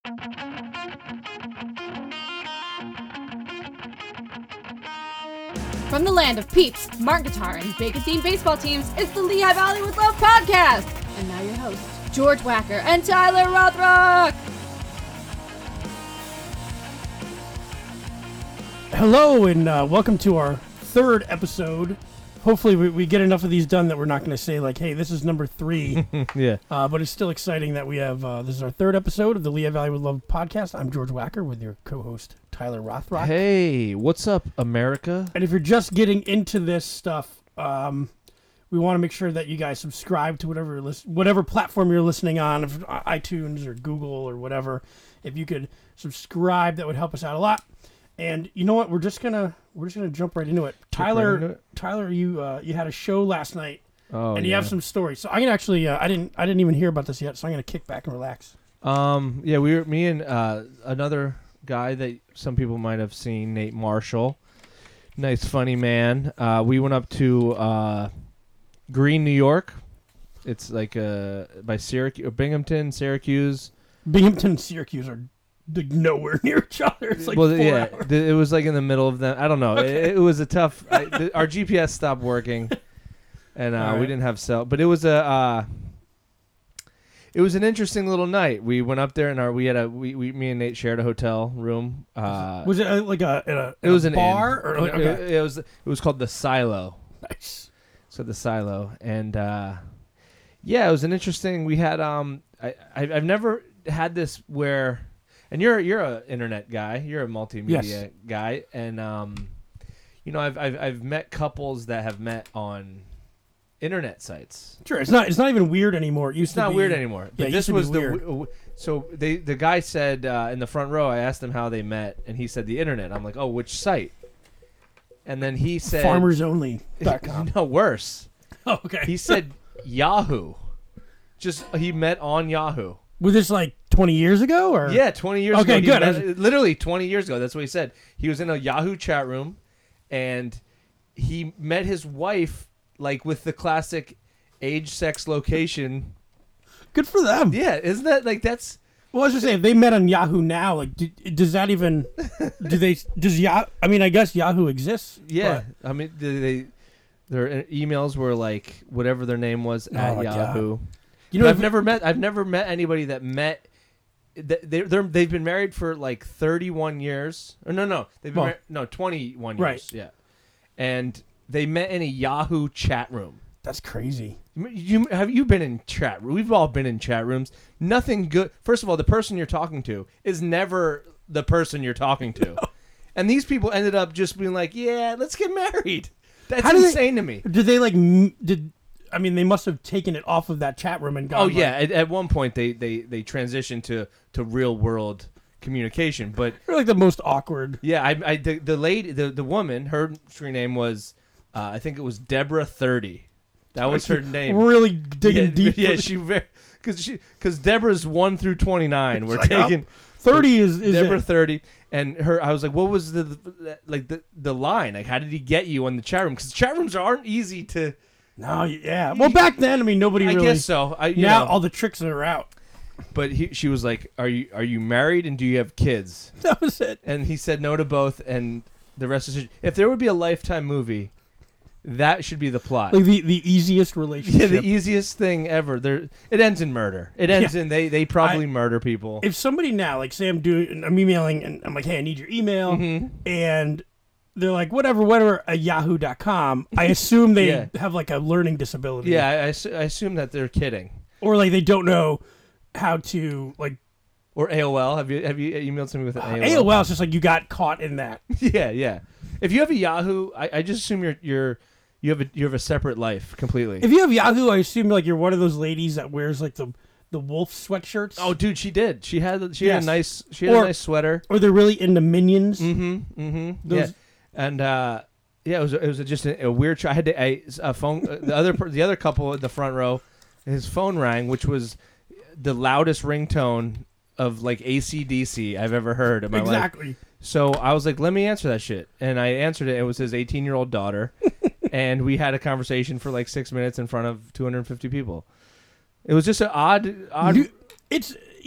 From the land of Peeps, Martin Guitar, and Bacon Theme baseball teams, it's the Lehigh Valley with Love podcast. And now your hosts, George Wacker and Tyler Rothrock. Hello, and welcome to our third episode. Hopefully we get enough of these done that we're not going to say, like, hey, this is number 3. Yeah. But it's still exciting that we have, this is our third episode of the Lehigh Valley with Love podcast. I'm George Wacker with your co-host, Tyler Rothrock. Hey, what's up, America? And if you're just getting into this stuff, we want to make sure that you guys subscribe to whatever platform you're listening on, if iTunes or Google or whatever. If you could subscribe, that would help us out a lot. And you know what? We're just gonna jump right into it. Tyler, you had a show last night, and you have some stories. So I'm gonna actually, I didn't even hear about this yet, so I'm gonna kick back and relax. Me and another guy that some people might have seen, Nate Marshall, nice funny man. We went up to Greene, New York. It's like by Syracuse, Binghamton, Syracuse. Binghamton and Syracuse are nowhere near each other. It's like 4 hours. It was like in the middle of them. I don't know. Okay. It was a tough. Our GPS stopped working, and we didn't have cell. But it was an interesting little night. We went up there and me and Nate shared a hotel room. Was it like a bar or like, okay. It was called the Silo. Nice. So the Silo, and it was an interesting. We had I've never had this where. And you're an internet guy. You're a multimedia guy, and I've met couples that have met on internet sites. Sure, it's not even weird anymore. It's not weird anymore. But this was weird. So the guy said in the front row. I asked him how they met, and he said the internet. I'm like, oh, which site? And then he said FarmersOnly.com. No, worse. Oh, okay. He said Yahoo. He met on Yahoo. Was this like 20 years ago? Or? Yeah, 20 years ago. Okay, good. Literally 20 years ago. That's what he said. He was in a Yahoo chat room, and he met his wife, like, with the classic age, sex, location. Good for them. Yeah, isn't that, like, that's... Well, I was just saying, if they met on Yahoo now, like, does that even... I mean, I guess Yahoo exists. Yeah. But, I mean, their emails were, like, whatever their name was at Yahoo. God. You know, I've never met anybody that met. They've been married for like 31 years. Or no, they've been 21 years. Right. Yeah, and they met in a Yahoo chat room. That's crazy. Have you been in chat? We've all been in chat rooms. Nothing good. First of all, the person you're talking to is never the person you're talking to, and these people ended up just being like, "Yeah, let's get married." That's insane to me. Did they I mean, they must have taken it off of that chat room and gone. Oh yeah, at one point they transitioned to real world communication, but they're like the most awkward. Yeah, the lady, the woman, her screen name was I think it was Deborah 30. That was her name. Really digging deep. Yeah, because Deborah's 1 through 29. We're like, taking 30 is Deborah it. 30, and her. I was like, what was the line? Like, how did he get you on the chat room? Because chat rooms aren't easy to. No, yeah. Well, back then, I mean, nobody really. I guess so. Now all the tricks are out. But she was like, "Are you married and do you have kids?" That was it. And he said no to both, and the rest is. If there would be a Lifetime movie, that should be the plot. Like the easiest relationship. Yeah, the easiest thing ever. It ends in murder. It ends in they probably murder people. If somebody now, like, say I'm emailing, and I'm like, hey, I need your email, and they're like, whatever, a yahoo.com. I assume they have like a learning disability. Yeah, I assume that they're kidding. Or like they don't know how to like. Or AOL. Have you emailed somebody with an AOL? AOL is just like you got caught in that. Yeah. If you have a Yahoo, I just assume you have a separate life completely. If you have Yahoo, I assume like you're one of those ladies that wears like the wolf sweatshirts. Oh, dude, she did. She had a nice sweater. Or they're really into Minions. Yeah. And it was just a weird. I had a phone. The other couple in the front row, his phone rang, which was the loudest ringtone of like AC/DC I've ever heard in my life. Exactly. So I was like, let me answer that shit, and I answered it. It was his 18-year-old daughter, and we had a conversation for like 6 minutes in front of 250 people. It was just an odd. It's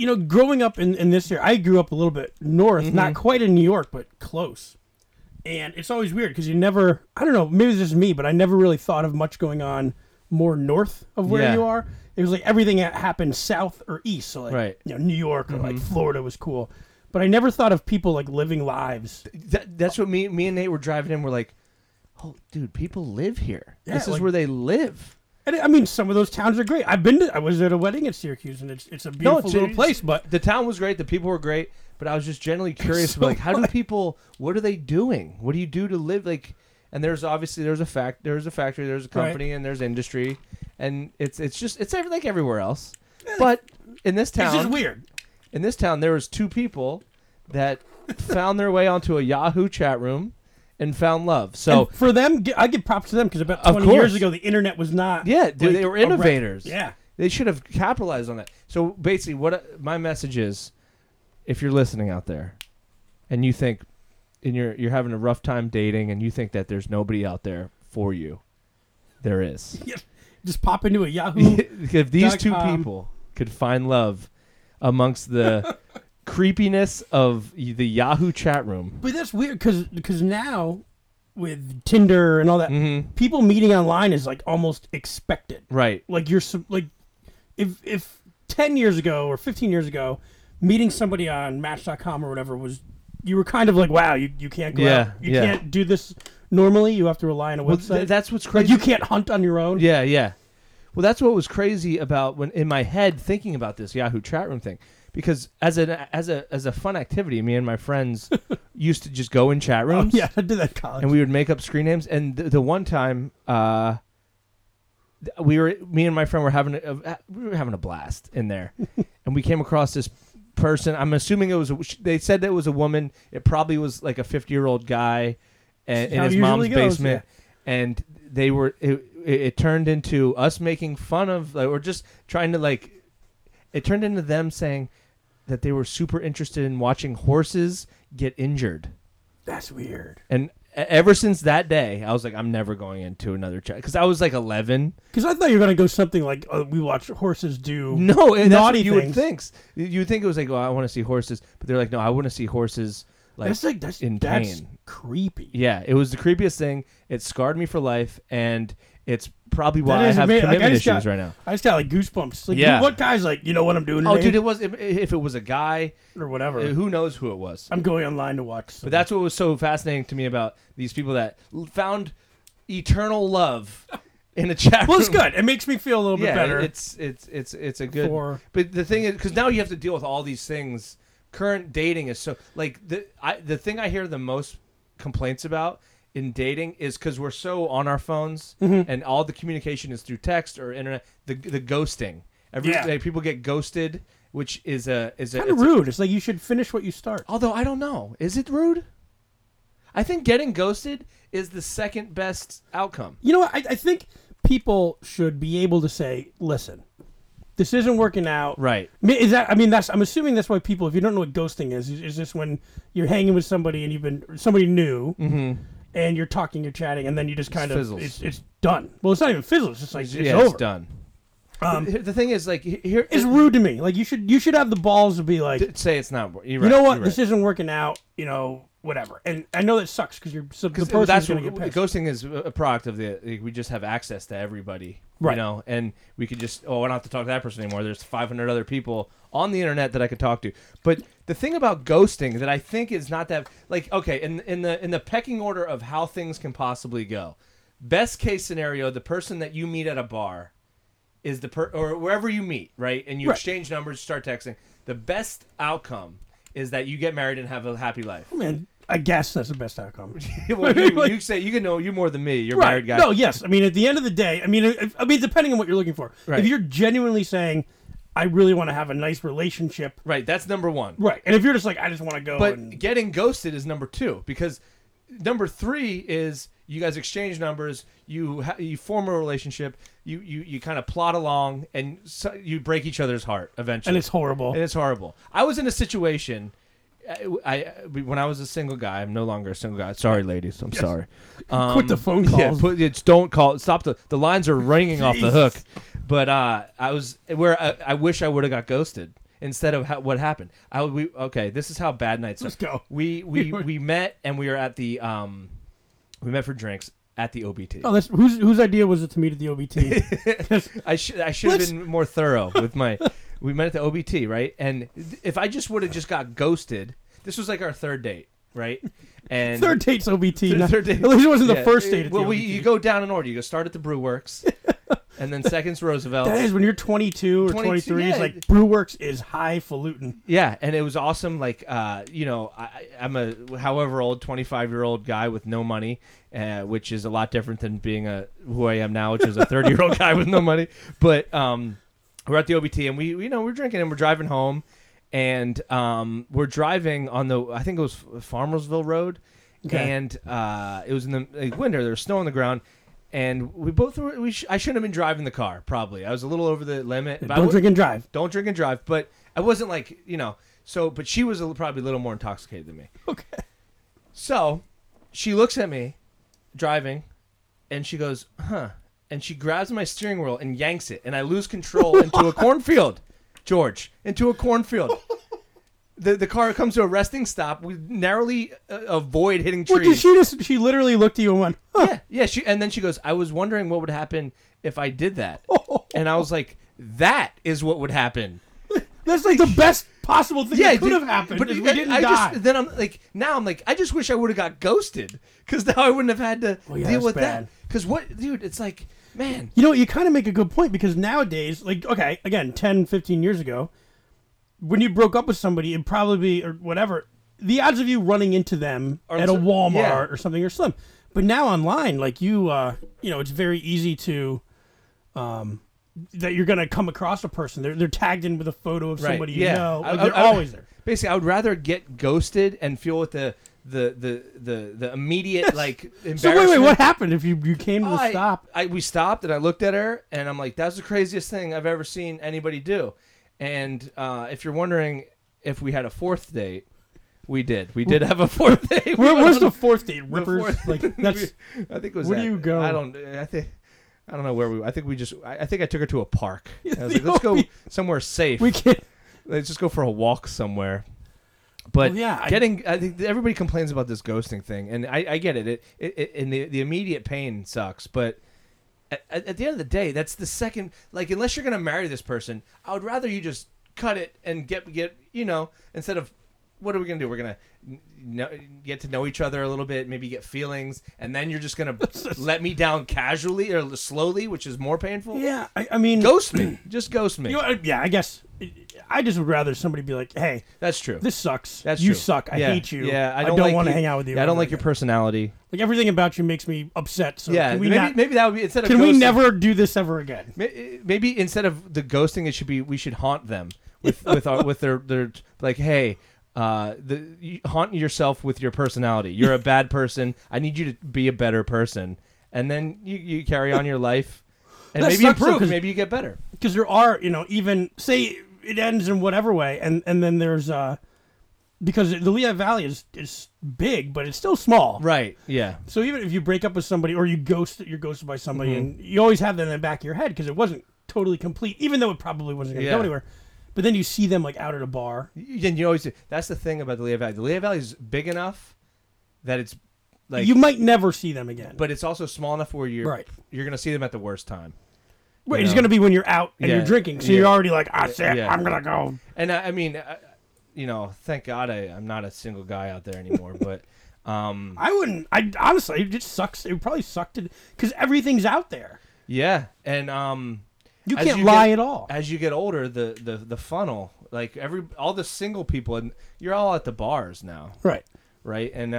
growing up in this area, I grew up a little bit north, not quite in New York, but close. And it's always weird because you never, I don't know, maybe it's just me, but I never really thought of much going on more north of where you are. It was like everything that happened south or east. So like, New York or like Florida was cool. But I never thought of people like living lives. That's what me and Nate were driving in. We're like, oh, dude, people live here. Yeah, this is where they live. And I mean, some of those towns are great. I was at a wedding at Syracuse, and it's a beautiful little place. But the town was great. The people were great. But I was just generally curious, like, how do people? What are they doing? What do you do to live? Like, and there's a factory, there's a company, and there's industry, and it's like everywhere else. But in this town, it's just weird. In this town, there was two people that found their way onto a Yahoo chat room and found love. So and for them, I give props to them because about 20 years ago, the internet was not. Yeah, dude, they were innovators. Yeah, they should have capitalized on that. So basically, what my message is, if you're listening out there, and you think, and you're having a rough time dating, and you think that there's nobody out there for you, there is. Yeah, just pop into a Yahoo. If these two people could find love amongst the creepiness of the Yahoo chat room. But that's weird because now with Tinder and all that, people meeting online is like almost expected. Right. Like you're like if 10 years ago or 15 years ago, meeting somebody on Match.com or whatever you were kind of like, wow, you can't go out. You can't do this normally. You have to rely on a website. That's what's crazy. Like you can't hunt on your own. Yeah, yeah. Well, that's what was crazy about when in my head thinking about this Yahoo chat room thing. Because as a fun activity, me and my friends used to just go in chat rooms. Oh, yeah, I did that in college. And we would make up screen names. And the one time, me and my friend were having a blast in there, and we came across this person. I'm assuming they said that it was a woman. It probably was like a 50-year-old guy, in his mom's basement, and they were. It turned into us making fun of, or just trying to like. It turned into them saying that they were super interested in watching horses get injured. That's weird. And ever since that day, I was like, I'm never going into another chat. Because I was like 11. Because I thought you were going to go something like, we watch horses do no, and naughty that's what you things. would think. You would think it was like, I want to see horses. But they're like, no, I want to see horses that's in pain. That's creepy. Yeah, it was the creepiest thing. It scarred me for life. And it's probably why I have commitment issues right now. I just got like goosebumps. Like, dude, what guy's like, you know what I'm doing today? Oh, dude, it was if it was a guy or whatever. Who knows who it was? I'm going online to watch. But that's what was so fascinating to me about these people that found eternal love in a chat room. Well, it's good. It makes me feel a little bit better. It's a good. But the thing is, because now you have to deal with all these things. Current dating is so like the thing I hear the most complaints about in dating is because we're so on our phones and all the communication is through text or internet. The ghosting. People get ghosted, which is kind of rude. It's like you should finish what you start. Although I don't know, is it rude? I think getting ghosted is the second best outcome. You know what? I think people should be able to say, "Listen, this isn't working out." Right. I'm assuming that's why people, if you don't know what ghosting is just when you're hanging with somebody and you've been somebody new. And you're talking, you're chatting, and then you just kind of it's done. Well, it's not even fizzles. It's just like it's over. It's done. The thing is, like, here it's rude to me. Like you should have the balls to be like, say it's not. You know what? This isn't working out. You know, whatever. And I know that sucks because the person's going to get pissed. Ghosting is a product of we just have access to everybody, right? You know, and we could just I don't have to talk to that person anymore. There's 500 other people on the internet that I could talk to. But the thing about ghosting that I think is not that like okay in the pecking order of how things can possibly go. Best case scenario, the person that you meet at a bar is or wherever you meet, right? And you exchange numbers, start texting. The best outcome is that you get married and have a happy life. Oh, man, I guess that's the best outcome. Well, you say you can know you more than me. You're a married guy. No, yes. I mean, at the end of the day, I mean, depending on what you're looking for. Right. If you're genuinely saying, I really want to have a nice relationship. Right, that's number one. Right, and if you're just like, I just want to go. But getting ghosted is number two because number three is you guys exchange numbers, you form a relationship, you kind of plot along, and you break each other's heart eventually. And it's horrible. I was in a situation. When I was a single guy, I'm no longer a single guy. Sorry, ladies. I'm sorry. Quit the phone calls. Yeah, don't call. Stop the lines are ringing off the hook. But I was where I wish I would have got ghosted. instead of what happened. This is how bad nights. Let's go. We met and we were at the we met for drinks at the OBT. Oh, that's whose idea was it to meet at the OBT? I should have been more thorough with my. We met at the OBT, right? And if I just would have just got ghosted, this was like our third date, right? And third date's OBT. Third date. At least it wasn't the first date. At Well, the OBT. you go down in order. You go start at the Brewworks, and then second's Roosevelt. That is when you're 22 or 23. yeah. It's like Brewworks is highfalutin. Yeah, and it was awesome. Like, I'm a however old 25-year-old guy with no money, which is a lot different than being who I am now, which is a 30-year-old guy with no money. But we're at the OBT, and we're drinking and we're driving home, and we're driving on I think it was Farmersville Road, and it was in the winter. There was snow on the ground. And we both were. I shouldn't have been driving the car. Probably, I was a little over the limit. Don't drink and drive. Don't drink and drive. But I wasn't like So, but she was probably a little more intoxicated than me. Okay. So, she looks at me, driving, and she goes, "Huh?" And she grabs my steering wheel and yanks it, and I lose control into a cornfield, George, into a cornfield. The car comes to a resting stop. We narrowly avoid hitting trees. What did she literally looked at you and went, huh. Yeah. And then she goes, I was wondering what would happen if I did that. And I was like, that is what would happen. That's like the best possible thing that could have happened. But we didn't die. Then I'm like, I just wish I would have got ghosted, because now I wouldn't have had to deal with that. Because dude, it's like, man. You kind of make a good point, because nowadays, like, okay, again, 10, 15 years ago, when you broke up with somebody, it'd probably be, or whatever, the odds of you running into them at a Walmart or something are slim. But now online, like it's very easy to, that you're going to come across a person. They're tagged in with a photo of somebody you know. Like, they're always there. Basically, I would rather get ghosted and feel with the immediate like embarrassment. So wait, what happened if you came to the stop? We stopped and I looked at her and I'm like, that's the craziest thing I've ever seen anybody do. And if you're wondering if we had a fourth date, we did. We did have a fourth date. Where's the fourth date? Rippers? Like that's. I think it was. Where do you go? I don't know where we. I think I took her to a park. I was like, let's go somewhere safe. We can. Let's just go for a walk somewhere. But I think everybody complains about this ghosting thing, and I get it. It and the immediate pain sucks, but. At the end of the day, that's the second. Like, unless you're gonna marry this person, I would rather you just cut it and get instead of what are we gonna do? We're gonna get to know each other a little bit, maybe get feelings, and then you're just gonna let me down casually or slowly, which is more painful. Yeah, I mean, ghost me. Just ghost me. I guess I just would rather somebody be like, "Hey, that's true. This sucks. That's you true. suck. I hate you. Yeah, I don't want to hang out with you. I don't like your personality. Like everything about you makes me upset. So yeah, maybe that would be instead of. Can we never do this ever again? Maybe instead of the ghosting, it should be we should haunt them with their like, hey. You haunt yourself with your personality. You're a bad person. I need you to be a better person, and then you carry on your life, and maybe improve. Maybe you get better. Because there are, even say it ends in whatever way, and then there's because the Lehigh Valley is big, but it's still small. Right. Yeah. So even if you break up with somebody or you're ghosted by somebody, and you always have that in the back of your head because it wasn't totally complete, even though it probably wasn't going to go anywhere. But then you see them like out at a bar. And you always that's the thing about the Lehigh Valley. The Lehigh Valley is big enough that it's like you might never see them again. But it's also small enough where you're going to see them at the worst time. Right, it's going to be when you're out and you're drinking, so you're already like, I'm going to go. And I mean, thank God I'm not a single guy out there anymore. But I wouldn't. I honestly, it just sucks. It would probably suck because everything's out there. Yeah, and you can't lie at all. As you get older, the funnel, like all the single people, and you're all at the bars now, right, and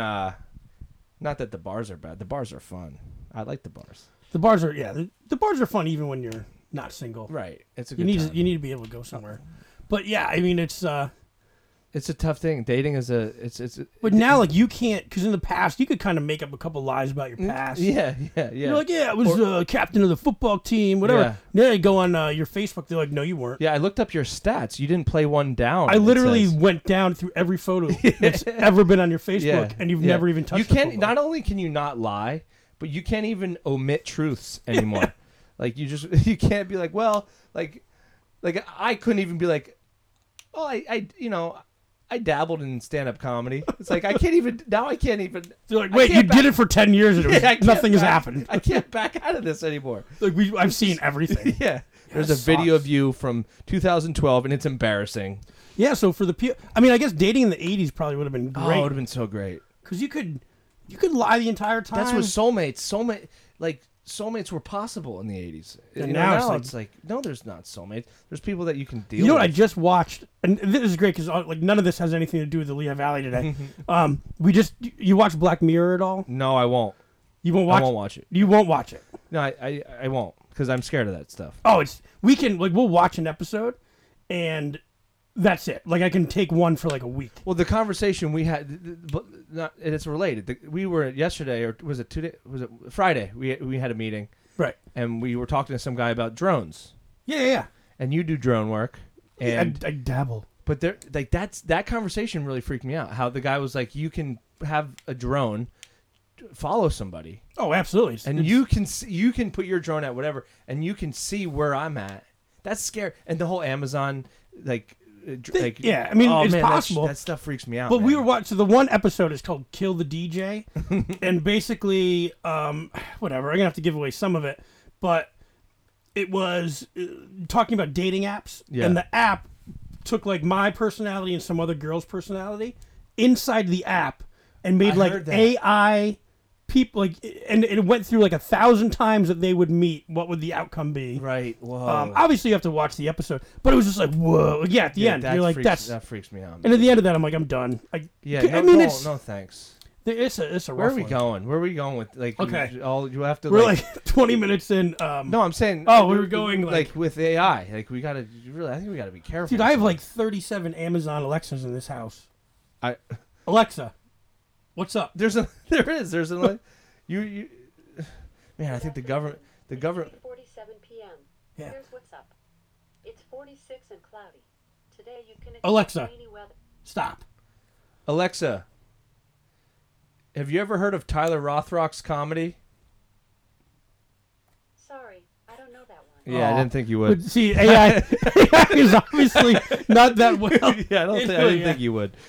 not that the bars are bad. The bars are fun. I like the bars. The bars are the bars are fun even when you're not single. Right, it's a good time. You need to be able to go somewhere. But yeah, I mean it's a tough thing. Dating is But now, like, you can't, because in the past, you could kind of make up a couple lies about your past. Yeah. You're like, I was captain of the football team, whatever. Yeah, you go on your Facebook, they're like, no, you weren't. Yeah, I looked up your stats. You didn't play one down. I literally went down through every photo that's ever been on your Facebook, and you've never even touched it. Not only can you not lie, but you can't even omit truths anymore. Like, you can't be like, well, like I couldn't even be like, Well, I dabbled in stand-up comedy. It's like I can't even. They're like, wait, you did it for 10 years and nothing has happened. I can't back out of this anymore. Like I've seen everything. Yeah. There's a video of you from 2012, and it's embarrassing. Yeah, so for I guess dating in the 80s probably would have been great. Oh, it would have been so great. Because you could lie the entire time. That's what soulmates were possible in the 80s. And now it's like, no, there's not soulmates. There's people that you can deal with. You know what I just watched? And this is great because none of this has anything to do with the Lehigh Valley today. You watch Black Mirror at all? No, I won't. You won't watch it? I won't watch it. You won't watch it? No, I won't because I'm scared of that stuff. Oh, we'll watch an episode and that's it. Like I can take one for like a week. Well, the conversation we had, it's related. We were yesterday, or was it 2 days? Was it Friday? We had a meeting, right? And we were talking to some guy about drones. Yeah. And you do drone work, and I dabble. But that conversation really freaked me out. How the guy was like, you can have a drone follow somebody. Oh, absolutely. And you can put your drone at whatever, and you can see where I'm at. That's scary. And the whole Amazon yeah, I mean, it's possible. That stuff freaks me out. But man. we were watching. So the one episode is called "Kill the DJ," and basically, whatever. I'm gonna have to give away some of it, but it was talking about dating apps, and the app took like my personality and some other girl's personality inside the app and made like AI people and it went through like 1,000 times that they would meet. What would the outcome be? Right. Whoa. Obviously, you have to watch the episode, but it was just like whoa. Yeah, at the end, you're like, that freaks me out. Man. And at the end of that, I'm like, I'm done. No thanks. It's a. Where are we going? Where are we going with Okay? You have to. We're like 20 minutes in. No, I'm saying. Oh, we were going like with AI. Like we gotta really. I think we gotta be careful. Dude, I have like 37 Amazon Alexas in this house. Alexa, what's up? There's a you man, I think the government 47 p.m. Yeah. Here's what's up. It's 46 and cloudy. Today you can expect Alexa, rainy weather. stop. Alexa, have you ever heard of Tyler Rothrock's comedy? Sorry, I don't know that one. Yeah, I didn't think you would. But see, AI is obviously not that well. Yeah, I didn't think you would.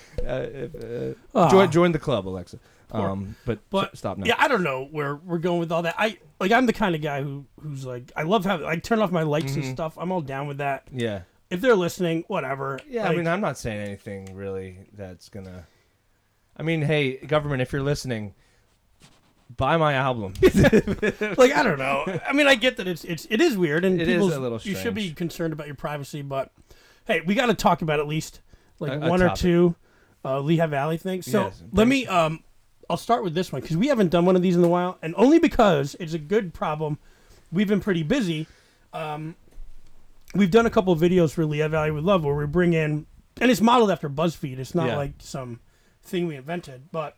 Join the club, Alexa. But stop now. Yeah, I don't know where we're going with all that. I'm the kind of guy who's like, I love having, I turn off my lights and stuff. I'm all down with that. Yeah. If they're listening, whatever. Yeah, I mean, I'm not saying anything really that's gonna. I mean, hey, government, if you're listening, buy my album. I don't know. I mean, I get that it is weird, and it is a little strange. You should be concerned about your privacy, but hey, we got to talk about at least like a one or topic. two Lehigh Valley things. So Yes, let me. I'll start with this one because we haven't done one of these in a while, and only because it's a good problem. We've been pretty busy. We've done a couple of videos for Lehigh Valley with Love where we bring in, and it's modeled after BuzzFeed. It's not like some thing we invented, but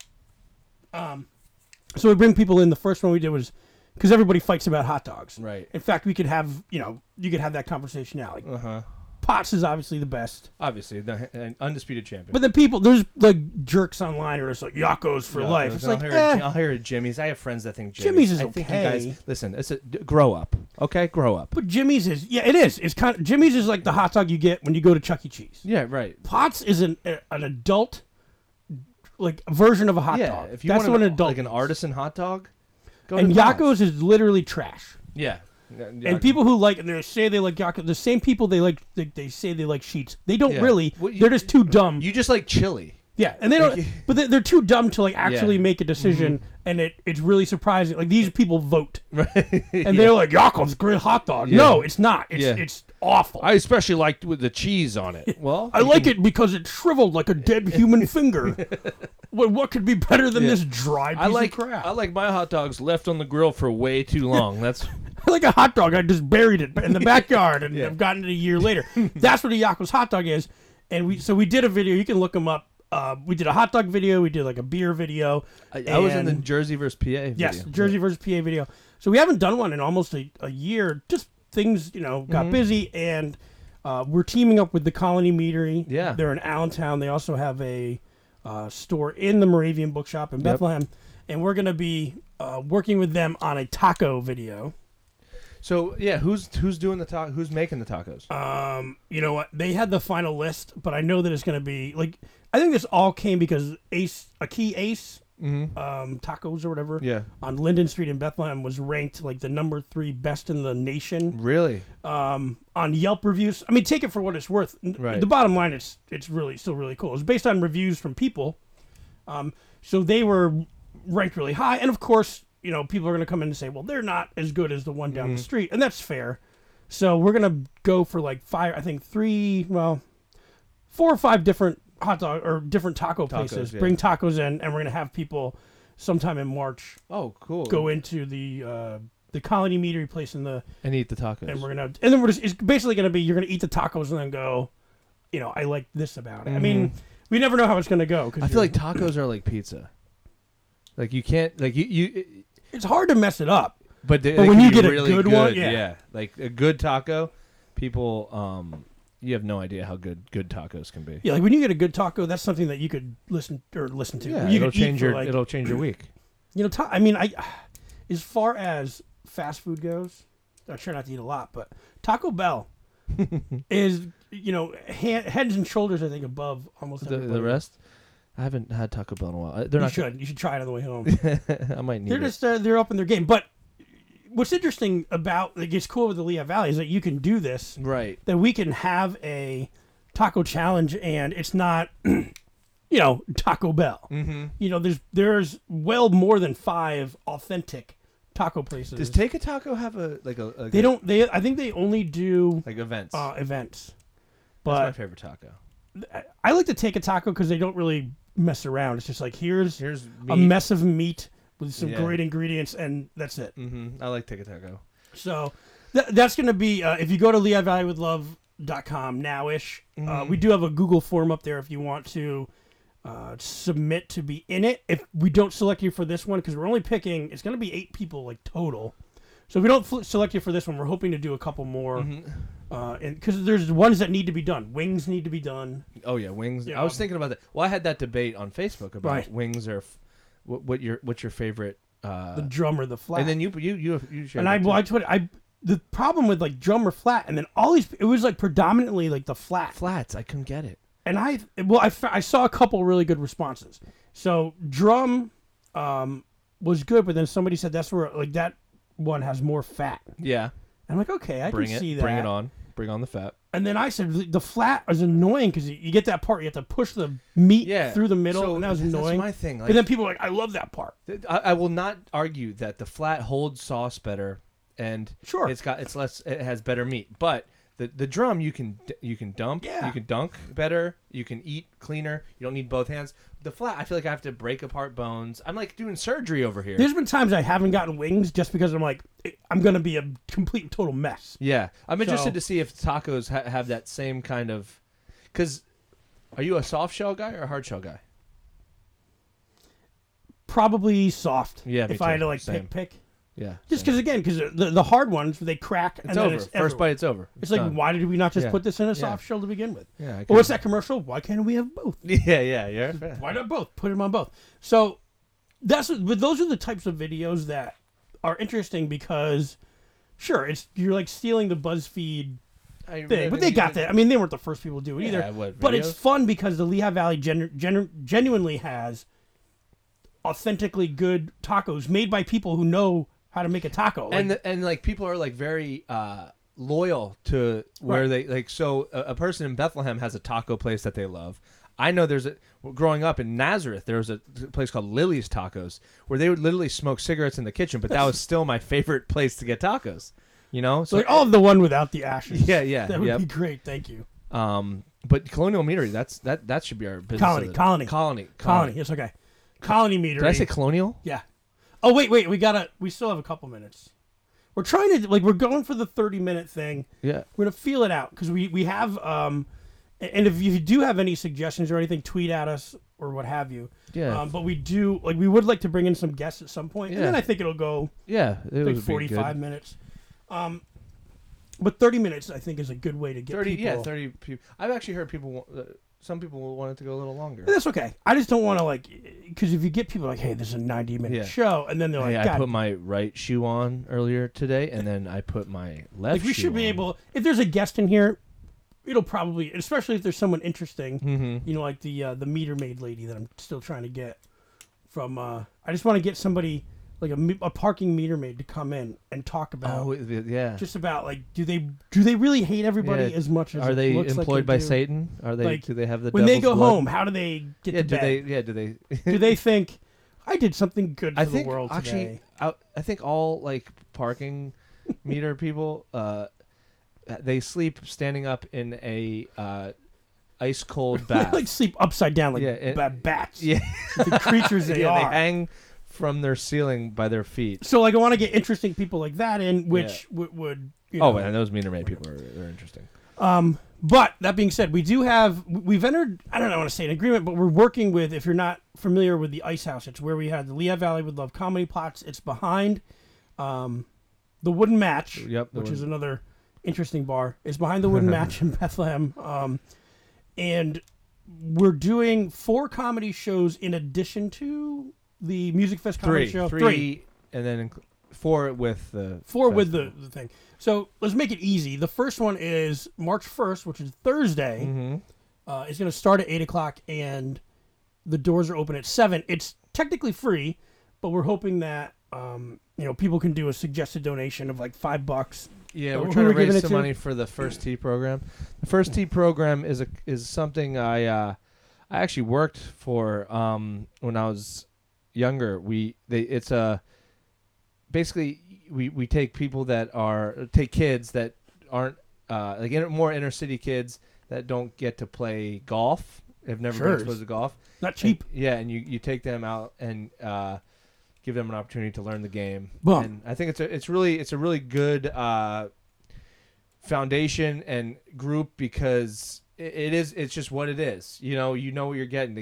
so we bring people in. The first one we did was because everybody fights about hot dogs. Right. In fact, we could have you could have that conversation now. Like, Potts is obviously the best. Obviously, the undisputed champion. But then there's like jerks online or it's like Yakos for life. It's like, I'll hear it, Jimmy's. I have friends that think Jimmy's is I okay. think you guys, listen, grow up, okay? Grow up. But Jimmy's is, it is. It's kind of, Jimmy's is like the hot dog you get when you go to Chuck E. Cheese. Yeah, right. Potts is an adult, like version of a hot dog. If you That's want what an adult like an eats. artisan hot dog, go And to Potts. Yakos is literally trash. Yeah. And people who like and they say they like Yakos, the same people they say they like Sheets. They don't really. Well, they're just too dumb. You just like chili. Yeah, and they don't. But they're too dumb to like actually make a decision, and it's really surprising. Like these people vote, Right. and they're like Yakos, great hot dog. Yeah. No, it's not. It's awful. I especially liked with the cheese on it. Well, I like it because it's shriveled like a dead human finger. What could be better than this dry piece of crap? I like my hot dogs left on the grill for way too long. That's I like a hot dog. I just buried it in the backyard, and I've gotten it a year later. That's what a Yakos hot dog is. And we did a video. You can look them up. We did a hot dog video. We did like a beer video. I was in the Jersey versus PA video. Yes, Jersey versus PA video. So we haven't done one in almost a year. Just things, got busy, and we're teaming up with the Colony Meadery. Yeah. They're in Allentown. They also have a store in the Moravian Bookshop in Bethlehem. And we're going to be working with them on a taco video. So yeah, who's doing the who's making the tacos? You know what? They had the final list, but I know that it's going to be like. I think this all came because Ace Tacos or whatever. Yeah. On Linden Street in Bethlehem was ranked like the number 3 best in the nation. Really? On Yelp reviews. I mean, take it for what it's worth. Right. The bottom line is it's really still really cool. It's based on reviews from people. So they were ranked really high, and of course, you know, people are going to come in and say, well, they're not as good as the one down the street, and that's fair. So we're going to go for like 4 or 5 different hot dog or different taco places. Yeah. Bring tacos in, and we're going to have people sometime in March. Oh, cool. Go into the Colony Meadery place and eat the tacos. and then it's basically going to be you're going to eat the tacos and then go, you know, I like this about it. I mean, we never know how it's going to go. I feel like tacos are like pizza. Like you can't like you it's hard to mess it up. But when you get really a good one, yeah, like a good taco, people, you have no idea how good tacos can be. Yeah, like when you get a good taco, that's something that you could listen to. Yeah, you it'll could eat change it'll change your week. You know, I mean, as far as fast food goes, I try not to eat a lot, but Taco Bell is, you know, heads and shoulders, I think, above almost everybody. The rest. I haven't had Taco Bell in a while. You should try it on the way home. I might need They're just they're up in their game. But what's interesting about like it's cool with the Lehigh Valley is that you can do this. Right. That we can have a taco challenge, and it's not, you know, Taco Bell. Mm-hmm. You know, there's well more than 5 authentic taco places. Does Take a Taco have a They don't. I think they only do like events. Events. That's But my favorite taco. I like to Take a Taco because they don't really mess around. It's just like here's meat. a mess of meat with some Yeah. great ingredients, and that's it. Mm-hmm. I like Take a Taco. So that's going to be if you go to LehighValleyWithLove.com now-ish. We do have a Google form up there if you want to submit to be in it. If we don't select you for this one, because we're only picking, it's going to be 8 people like total. So if we don't select you for this one, we're hoping to do a couple more. Because there's ones that need to be done. Wings need to be done. Oh yeah, wings. Yeah. I was thinking about that. Well, I had that debate on Facebook about Right. wings or what's your favorite. The drum or the flat. And then you shared and the problem with like drum or flat, and then all these, it was like predominantly like the flat. flats. I couldn't get it. And I saw a couple really good responses. So drum was good, but then somebody said that's where like that one has more fat. Yeah. And I'm like, okay, I can see that. Bring it on. Bring on the fat. And then I said the flat is annoying because you get that part, you have to push the meat through the middle, So and that was annoying. That's my thing. Like, and then people are like, I love that part. I will not argue that the flat holds sauce better, and Sure. it has better meat. But the drum you can dump, Yeah. you can dunk better, you can eat cleaner. You don't need both hands. The flat, I feel like I have to break apart bones. I'm like doing surgery over here. There's been times I haven't gotten wings just because I'm like, I'm gonna be a complete and total mess. Yeah, I'm interested So- to see if tacos have that same kind of. Because, are you a soft shell guy or a hard shell guy? Probably soft. Yeah, me if I had too. to like Same. pick. Yeah, Just same. because the hard ones they crack and it's then over. it's First everywhere. bite, it's over. It's like, done. why did we not just Yeah. put this in a Yeah. soft shell to begin with? Yeah. Or what's that commercial? Why can't we have both? Yeah. Why not both? Put them on both. So but those are the types of videos that are interesting because, sure, you're like stealing the BuzzFeed thing, but they got that. I mean, they weren't the first people to do it either. But it's fun because the Lehigh Valley genuinely has authentically good tacos made by people who know how to make a taco. And like people are like very loyal to where Right. they like. So a person in Bethlehem has a taco place that they love. I know growing up in Nazareth, there was a place called Lily's Tacos where they would literally smoke cigarettes in the kitchen, but that was still my favorite place to get tacos. You know, so like, the one without the ashes. Yeah, That would yep. be great. Thank you. But Colonial Meadery, that should be our business. Colony. It's okay. Colony Meadery. Did I say Colonial? Yeah. Oh wait. We still have a couple minutes. We're trying to we're going for the 30-minute thing. Yeah. We're gonna feel it out because we have and if you do have any suggestions or anything, tweet at us or what have you. Yeah. But we would like to bring in some guests at some point, and then Yeah. I think it'll go Yeah. It like would 45 minutes. But 30 minutes I think is a good way to get 30. people. Yeah, 30 people. I've actually heard people some people will want it to go a little longer. That's okay. I just don't want to because if you get people like, hey, this is a 90-minute show, and then they're like, I put my right shoe on earlier today, and then I put my left. We should be able. If there's a guest in here, it'll probably, especially if there's someone interesting, like the meter maid lady that I'm still trying to get from. I just want to get somebody like a parking meter maid to come in and talk about. Just about do they really hate everybody as much as are they employed like by Satan? Are they? Do they have the when they go blood? home? How do they get to bed? Do they? Do they think I did something good for the world actually, today? I think all parking meter people. They sleep standing up in a ice cold bath. They sleep upside down bats. Yeah, the creatures they are. They hang from their ceiling by their feet. So I want to get interesting people like that in, which would. And those meter maid people they're interesting. But that being said, we've entered. I don't want to say an agreement, but we're working with. If you're not familiar with the Ice House, it's where we had the Lehigh Valley with Love comedy plots. It's behind, the Wooden Match, which is another interesting bar. It's behind the Wooden Match in Bethlehem, and we're doing 4 comedy shows in addition to the Music Fest comedy show. 3, and then 4 with the 4 with the thing. So let's make it easy. The first one is March 1st, which is Thursday. It's going to start at 8 o'clock, and the doors are open at 7. It's technically free, but we're hoping that people can do a suggested donation of $5. Yeah, we're trying to raise some money for the First Tee program. The First Tee program is something I actually worked for when I was younger. Basically we take people that take kids that aren't more inner city kids that don't get to play golf. Have never been exposed to golf. Not cheap. And you take them out and give them an opportunity to learn the game. Well, and I think it's a really good foundation and group because it's just what it is. You know what you're getting.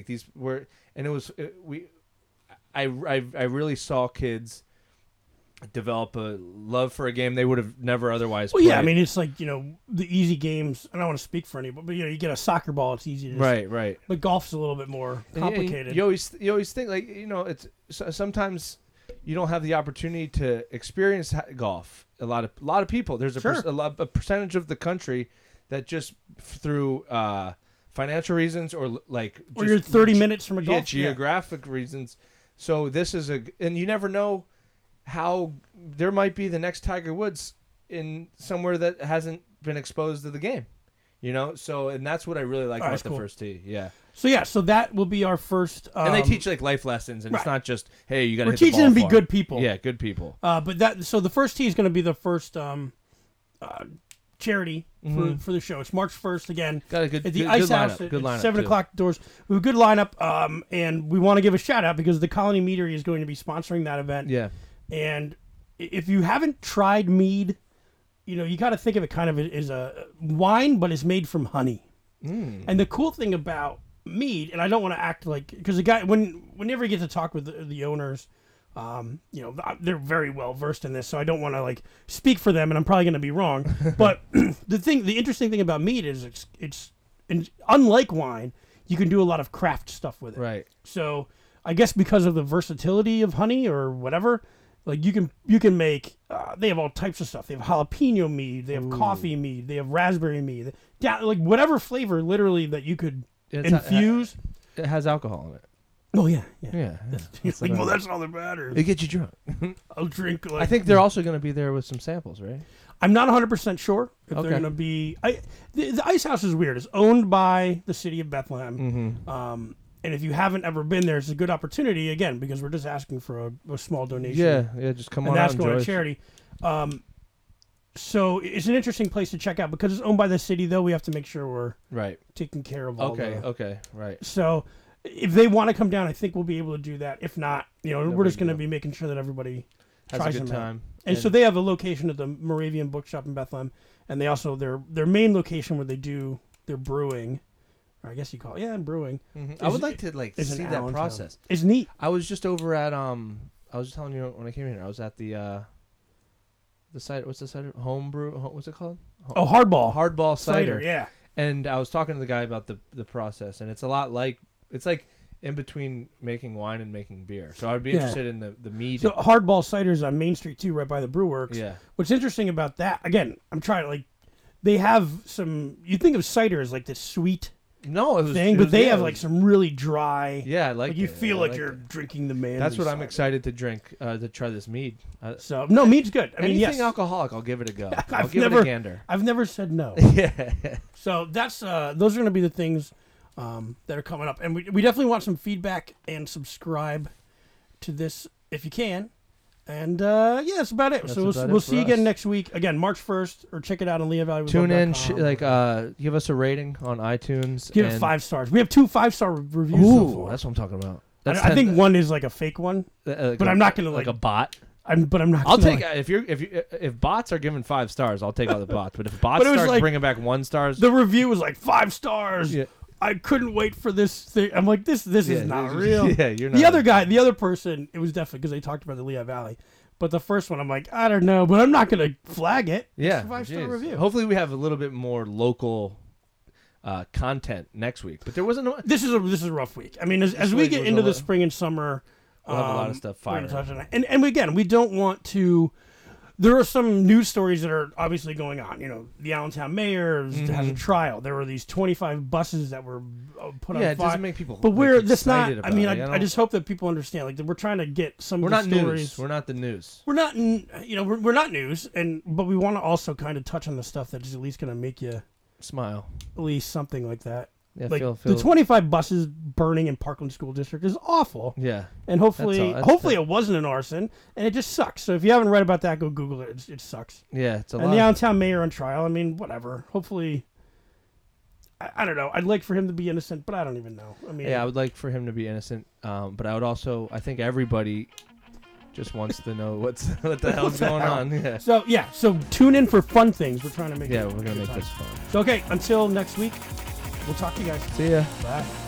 I really saw kids develop a love for a game they would have never otherwise played. Yeah, I mean, it's the easy games. I don't want to speak for anybody, but you get a soccer ball, it's easy to right. But golf's a little bit more complicated. You always think it's sometimes you don't have the opportunity to experience golf. A lot of people. There's a percentage of the country that just through financial reasons or you're 30 minutes from a golf. Geographic reasons. So this is and you never know how there might be the next Tiger Woods in somewhere that hasn't been exposed to the game, So, and that's what I really like about the First Tee. Yeah. So that will be our first. And they teach life lessons, and it's not just hey, you got to. We're teaching them to be good people. Yeah, good people. But the First Tee is going to be the first charity for the show. It's March 1st again. Got a good at the good Ice lineup. House Good at lineup 7 o'clock doors. We have a good lineup, and we want to give a shout out because the Colony Meadery is going to be sponsoring that event. Yeah. And if you haven't tried mead, you got to think of it kind of as a wine, but it's made from honey. And the cool thing about mead, and I don't want to act because the guy, whenever you get to talk with the owners, they're very well versed in this, so I don't want to speak for them, and I'm probably going to be wrong. But the interesting thing about mead is it's unlike wine, you can do a lot of craft stuff with it. Right. So I guess because of the versatility of honey or whatever. You can make. They have all types of stuff. They have jalapeno mead. They have coffee mead. They have raspberry mead. Whatever flavor, literally that you could infuse. It has alcohol in it. Oh yeah. Well, that's all that matters. It gets you drunk. I'll drink. I think they're also going to be there with some samples, right? I'm not 100% sure if they're going to be. The Ice House is weird. It's owned by the city of Bethlehem. And if you haven't ever been there, it's a good opportunity, again, because we're just asking for a small donation. Yeah, just come on out and that's going to charity. So it's an interesting place to check out. Because it's owned by the city, though, we have to make sure we're taking care of all right. So if they want to come down, I think we'll be able to do that. If not, we're just going to be making sure that everybody tries a good them time. Out. And so they have a location at the Moravian Bookshop in Bethlehem. And they also, their main location where they do their brewing, or I guess you call it, brewing. I would like to see that process. It's neat. I was just over at I was telling you when I came here. I was at the site. What's the cider? Homebrew. What's it called? Hardball. Hardball cider. Yeah. And I was talking to the guy about the process, and it's a lot like it's like in between making wine and making beer. So I'd be interested in the mead. So Hardball Cider's on Main Street too, right by the Brew Works. Yeah. What's interesting about that, again, I'm trying to like, they have some. You think of cider as like this sweet No, it was thing, but they have like some really dry. Yeah, I like you feel like you're drinking the man. That's what I'm excited to drink to try this mead. So no, mead's good. I mean, anything yes, alcoholic, I'll give it a go. I'll give it a gander. I've never said no. Yeah. So that's those are going to be the things that are coming up, and we definitely want some feedback and subscribe to this if you can. And yeah, that's about it. That's so we'll see you again next week. Again, March 1st, or check it out on Lehigh Valley. Tune in, give us a rating on iTunes. Give it 5 stars. We have 2 5-star reviews. Ooh, so far. that's what I'm talking about. I think one is like a fake one, but I'm not gonna like a bot. I'm not. I'll take if bots are given 5 stars, I'll take all the bots. But if bots start like, bringing back 1 stars, the review was like 5 stars. Yeah. I couldn't wait for this thing. I'm like, this is not real. Yeah, you're not. The other person, it was definitely because they talked about the Lehigh Valley. But the first one, I'm like, I don't know, but I'm not gonna flag it. Yeah, it's a 5-star review. Hopefully, we have a little bit more local content next week. But there wasn't. This is a rough week. I mean, as we get into the spring and summer, we'll have a lot of stuff fired. And again, we don't want to. There are some news stories that are obviously going on. You know, the Allentown mayor has a trial. There were these 25 buses that were put on fire. Yeah, it doesn't make people. But we're this not. About I mean, I just hope that people understand. Like, we're trying to get some. We're of the not stories. news. We're not the news. We're not. We're not news, but we want to also kind of touch on the stuff that is at least going to make you smile. At least something like that. Yeah, like feel the 25 buses burning in Parkland School District is awful. Yeah, and hopefully it wasn't an arson, and it just sucks. So if you haven't read about that, go Google it. It sucks. Yeah, it's a lot. And the Allentown mayor on trial. I mean, whatever. Hopefully, I don't know. I'd like for him to be innocent, but I don't even know. I mean, yeah, I would like for him to be innocent. But I would also, I think everybody just wants to know what the hell's going on. Yeah. So tune in for fun things. We're trying to make. Yeah, we're gonna make this fun. So until next week. We'll talk to you guys. See ya. Bye.